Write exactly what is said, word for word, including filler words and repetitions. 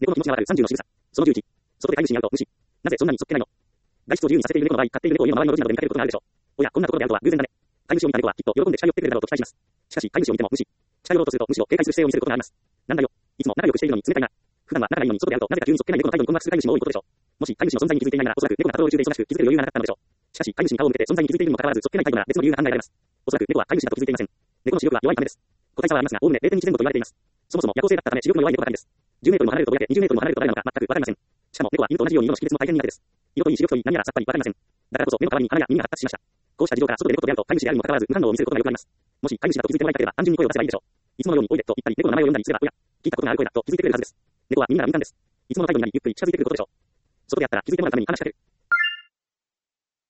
猫の気持ちがわかるさんじゅうの仕草。そのじゅういち。外で飼い主に会うと無視。なぜそんなにそっけないの？外出を自由にさせている猫の場合、飼っている猫を家の周りの路地などで見かけることがあるでしょう。おや、こんなところで会うとは偶然だね。飼い主を見た猫はきっと喜んで近寄ってくれるだろうと期待します。しかし、飼い主を見ても無視。近寄ろうとするとむしろ警戒する姿勢を見せることがあります。なんだよ。いつも仲良くしているのに冷たいな。普段は仲がいいのに外で会うとなぜか急にそっけない猫の態度に困惑する飼い主も多いことでしょう。もし飼い主の存在に気づいていないなら、おそらく猫がパトロール中で忙しく気づける余裕がなかったのでしょう。しかし、飼い主に顔を向けて存在に気づいているにもかかわらずそっけない態度なら別の理由が考えられます。おそらく猫は飼い主だと気づいていません。猫の視力は弱いためです。個体差はありますが、おおむね れいてんに 前後と言われています。そもそも夜行性だったため視力の弱い猫ばかりです。じゅうメートルも離れるとぼやけ、にじゅうメートルも離れると誰なのか全くわかりません。しかも猫は犬と同じように色の識別も大変苦手です。色といい視力といい何やらさっぱりわかりません。だからこそ目の代わりに鼻や耳が発達しました。こうした事情から外で猫と出会うと飼い主であるにもかかわらず無反応を見せることがよくあります。もし飼い主だと気づいてもらいたければ単純に声を出せばいいでしょう。いつものようにおいでと言ったり猫の名前を呼んだりすればおや、聞いたことがある声だと気づいてくれるはずです。猫は耳が敏感です。いつもの態度になりゆっくり近づいてくることでしょう。外であったら気づいてもらうために話しかける。